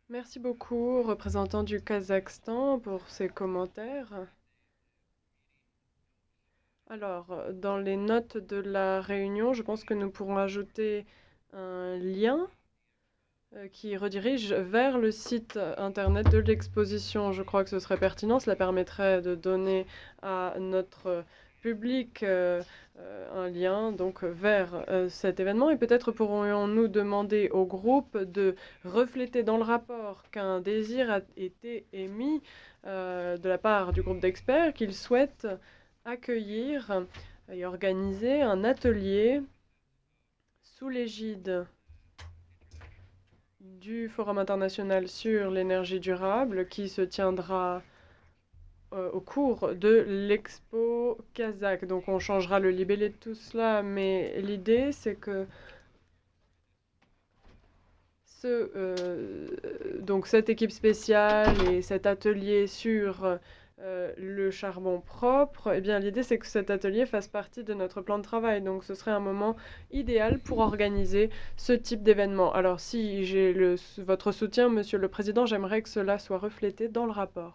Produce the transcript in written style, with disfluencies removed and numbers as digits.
Merci beaucoup, représentant du Kazakhstan, pour ces commentaires. Alors, dans les notes de la réunion, je pense que nous pourrons ajouter un lien qui redirige vers le site internet de l'exposition. Je crois que ce serait pertinent, cela permettrait de donner à notre public un lien donc vers cet événement et peut-être pourrions-nous demander au groupe de refléter dans le rapport qu'un désir a été émis de la part du groupe d'experts qu'ils souhaitent accueillir et organiser un atelier sous l'égide du Forum international sur l'énergie durable qui se tiendra au cours de l'Expo Kazakh. Donc on changera le libellé de tout cela, mais l'idée c'est que donc cette équipe spéciale et cet atelier sur le charbon propre, eh bien l'idée c'est que cet atelier fasse partie de notre plan de travail. Donc ce serait un moment idéal pour organiser ce type d'événement. Alors si j'ai votre soutien, Monsieur le Président, j'aimerais que cela soit reflété dans le rapport.